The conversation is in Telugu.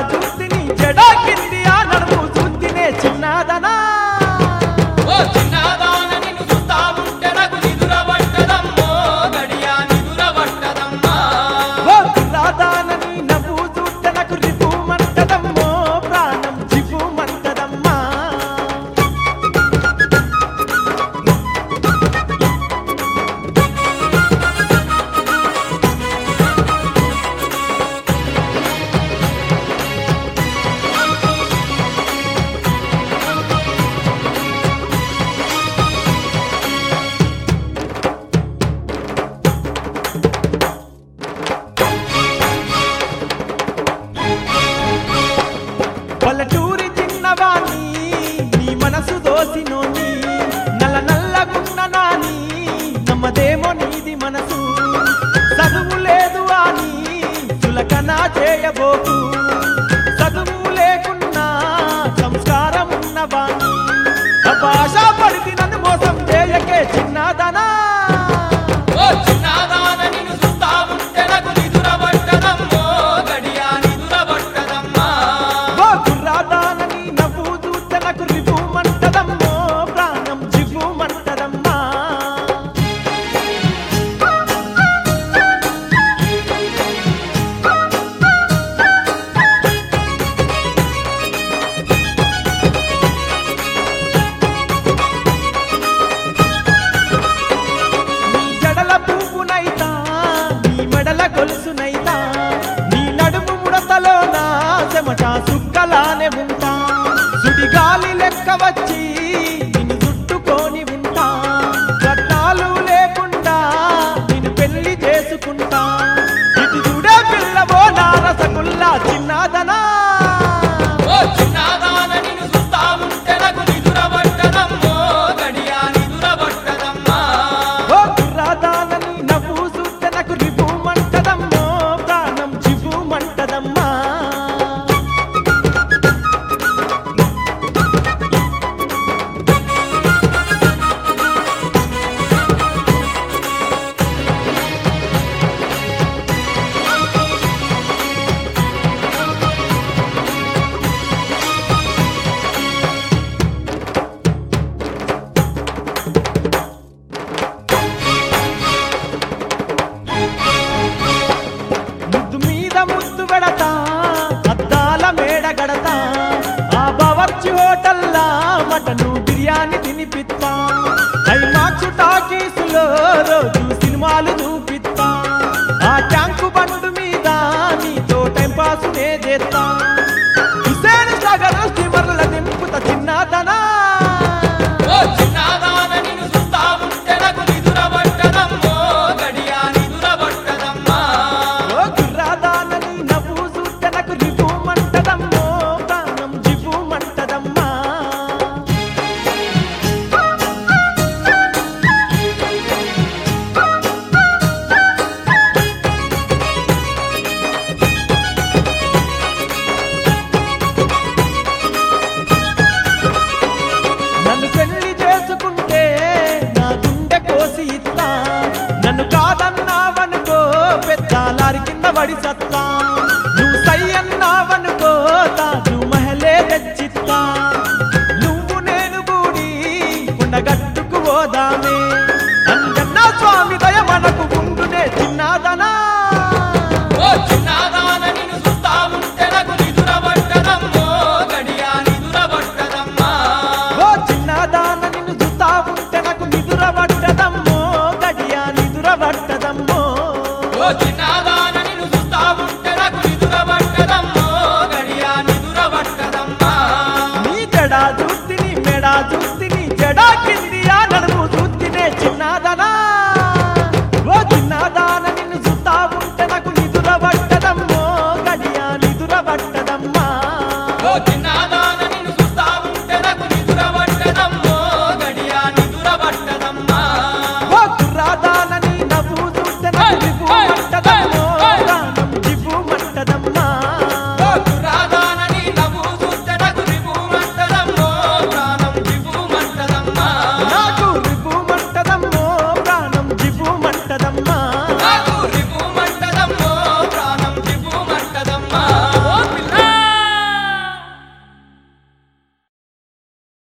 చూస్తిని జడా కింది ఆ నడుము చూస్తినే చిన్నదనా ఓ చిన్నదాన నిన్ను చూస్తా ఉంటే నాకు నిదుర పట్టదమ్మో గడియా నిదుర పట్టదమ్మా ఓ కుర్రాదానని నవ్వు చూస్తే నాకు రిపుమంటదమ్మో ప్రాణం జివ్వుమంటదమ్మా పల్లెటూరి చిన్నవాణి నీ మనసు దోసినోని నల్ల నల్లగున్న నాని నమ్మదేమో నీది మనసు చదువు లేదు అని చులకన చేయబోకు చదువు లేకున్నా సంస్కారం ఉన్నవాణి భాష పడితే నన్ను మోసం చేయకే చిన్నదనా ఓ చిన్నదాన నిన్ను చూస్తా ఉంటే నాకు నిదుర పట్టదమ్మో గడియా నిదుర పట్టదమ్మా ఓ కుర్రాదానని నవ్వు చూస్తే నాకు రిపుమంటదమ్మో ప్రాణం జివ్వుమంటదమ్మా నీ జడల పువ్వునైతా నీ మెడల గొలుసునైతా నీ నడుము ముడతలో నా చెమట సుక్కలానే ఉంటా సుడిగాలి లెక్క వచ్చి నిన్ను చుట్టుకొని ఉంటా చట్టాలు లేకుండా నిన్ను పెళ్లి చేసుకుంటా ఇటు చూడే పిల్లవో నా రసగుల్లా చిన్నదనా ఓ చిన్నదాన నిన్ను చూస్తా ఉంటే నాకు నిదుర పట్టదమ్మో గడియా నిదుర పట్టదమ్మా ఓ కుర్రాదానని నవ్వు చూస్తే నాకు రిపుమంటదమ్మో ప్రాణం జివ్వుమంటదమ్మా ముద్దు మీద ముద్దు పెడతా అద్దాల మేడ గడతా ఆ బవర్చి హోటల్లా మటను బిర్యానీ తినిపిస్తా ఐమాక్స్ టాకీసులో రోజు సినిమాలు చూపిస్తా ఆ ట్యాంకు బండు మీద నీతో టైం పాస్ నే చేస్తా